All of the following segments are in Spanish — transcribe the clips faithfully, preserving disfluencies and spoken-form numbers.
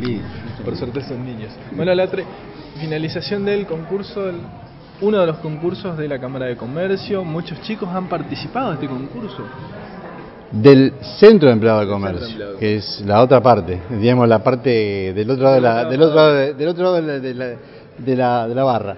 feliz. Por suerte son niños. Bueno, la tre- finalización del concurso, el- uno de los concursos de la Cámara de Comercio. Muchos chicos han participado en este concurso. Del Centro de Empleados de Del Comercio, Centro de Empleados de que es la otra parte, digamos la parte del otro lado de la, del otro lado de, del otro lado de la, de la, de la, de la barra.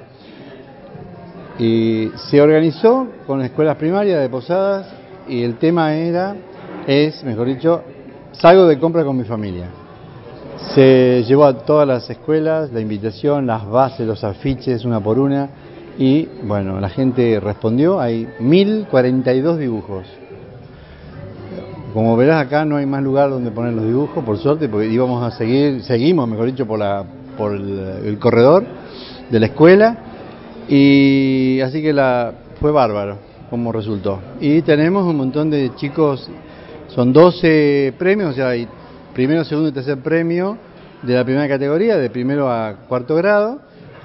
Y se organizó con escuelas primarias de Posadas y el tema era, es, mejor dicho, salgo de compra con mi familia. Se llevó a todas las escuelas la invitación, las bases, los afiches, una por una, y bueno, la gente respondió, hay mil cuarenta y dos dibujos. Como verás, acá no hay más lugar donde poner los dibujos, por suerte, porque íbamos a seguir, seguimos, mejor dicho, por la por el, el corredor de la escuela, y así que la fue bárbaro como resultó. Y tenemos un montón de chicos, son doce premios, o sea, hay primero, segundo y tercer premio de la primera categoría, de primero a cuarto grado,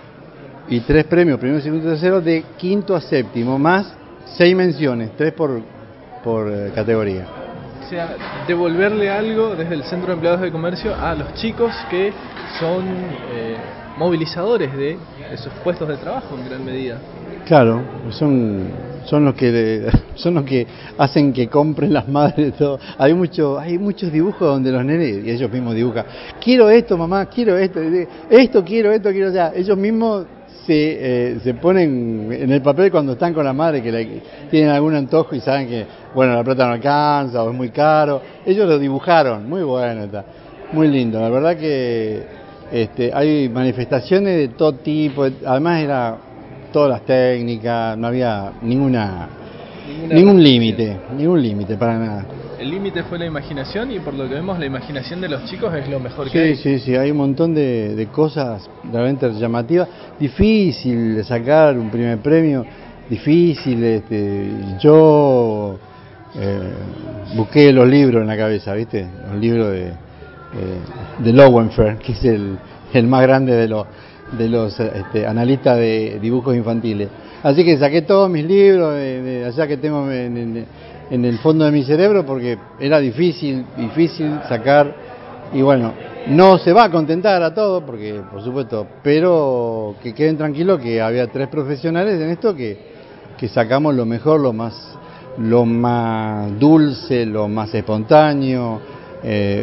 y tres premios, primero, segundo y tercero, de quinto a séptimo, más seis menciones, tres por, por eh, categoría. O sea, devolverle algo desde el Centro de Empleados de Comercio a los chicos que son eh, movilizadores de esos puestos de trabajo en gran medida. Claro, son son los que son los que hacen que compren las madres todo. Hay mucho, hay muchos dibujos donde los nenes y ellos mismos dibujan. Quiero esto, mamá, quiero esto, esto quiero, esto quiero ya. Ellos mismos se eh, se ponen en el papel cuando están con la madre que le, tienen algún antojo y saben que bueno, la plata no alcanza o es muy caro. Ellos lo dibujaron, muy bueno está, muy lindo. La verdad que este, hay manifestaciones de todo tipo. Además era todas las técnicas, no había ninguna, Ninguna ningún límite, ningún límite para nada. El límite fue la imaginación y por lo que vemos la imaginación de los chicos es lo mejor sí, que hay. Sí, sí, sí, hay un montón de, de cosas realmente llamativas. Difícil de sacar un primer premio, difícil. Este, yo eh, busqué los libros en la cabeza, ¿viste? Los libros de, eh, de Lowenfer, que es el, el más grande de los de los este, analistas de dibujos infantiles. Así que saqué todos mis libros de, de allá que tengo en, en, en el fondo de mi cerebro porque era difícil, difícil sacar y bueno, no se va a contentar a todos porque por supuesto, pero que queden tranquilos que había tres profesionales en esto que, que sacamos lo mejor, lo más, lo más dulce, lo más espontáneo, eh,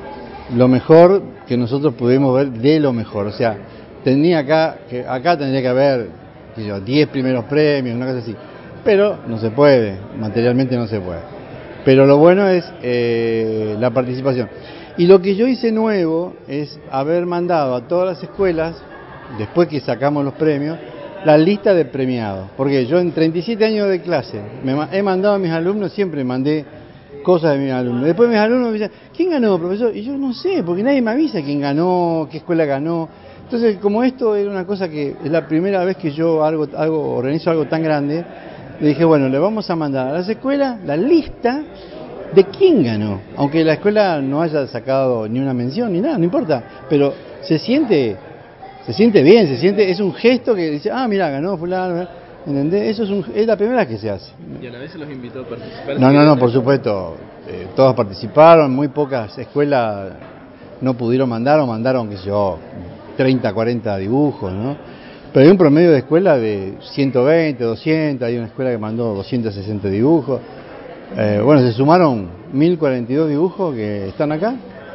lo mejor que nosotros pudimos ver de lo mejor, o sea, tenía acá, que acá tendría que haber diez primeros premios, una cosa así, pero no se puede, materialmente no se puede. Pero lo bueno es eh, la participación. Y lo que yo hice nuevo es haber mandado a todas las escuelas, después que sacamos los premios, la lista de premiados. Porque yo en treinta y siete años de clase me he mandado a mis alumnos, siempre mandé cosas de mis alumnos. Después mis alumnos me dicen, ¿quién ganó, profesor? Y yo no sé, porque nadie me avisa quién ganó, qué escuela ganó. Entonces, como esto era una cosa que es la primera vez que yo algo, algo, organizo algo tan grande, le dije, bueno, le vamos a mandar a las escuelas la lista de quién ganó. Aunque la escuela no haya sacado ni una mención ni nada, no importa. Pero se siente, se siente bien, se siente, es un gesto que dice, ah, mira, ganó fulano, ¿entendés? Eso es, un, es la primera vez que se hace. Y a la vez se los invitó a participar. No, no, no, por supuesto. Eh, todos participaron, muy pocas escuelas no pudieron mandar o mandaron, qué sé yo, treinta, cuarenta dibujos, ¿no? Pero hay un promedio de escuela de ciento veinte, doscientos, hay una escuela que mandó doscientos sesenta dibujos. Eh, bueno, se sumaron mil cuarenta y dos dibujos que están acá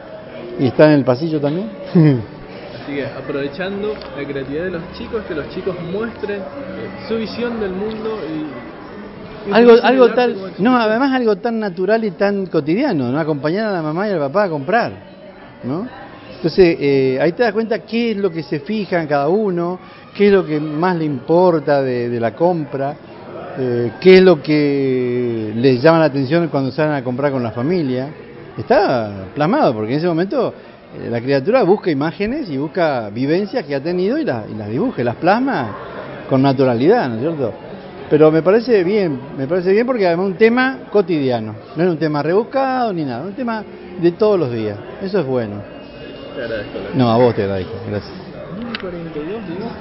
y están en el pasillo también. Así que aprovechando la creatividad de los chicos, que los chicos muestren eh, su visión del mundo y... y algo algo tal, no, además algo tan natural y tan cotidiano, ¿no? Acompañar a la mamá y al papá a comprar, ¿no? Entonces, eh, ahí te das cuenta qué es lo que se fija en cada uno, qué es lo que más le importa de, de la compra, eh, qué es lo que les llama la atención cuando salen a comprar con la familia. Está plasmado, porque en ese momento eh, la criatura busca imágenes y busca vivencias que ha tenido y, la, y las dibuja, las plasma con naturalidad, ¿no es cierto? Pero me parece bien, me parece bien porque además es un tema cotidiano, no es un tema rebuscado ni nada, es un tema de todos los días, eso es bueno. Te agradezco. No, a vos te agradezco, gracias. mil cuarenta y dos, digo.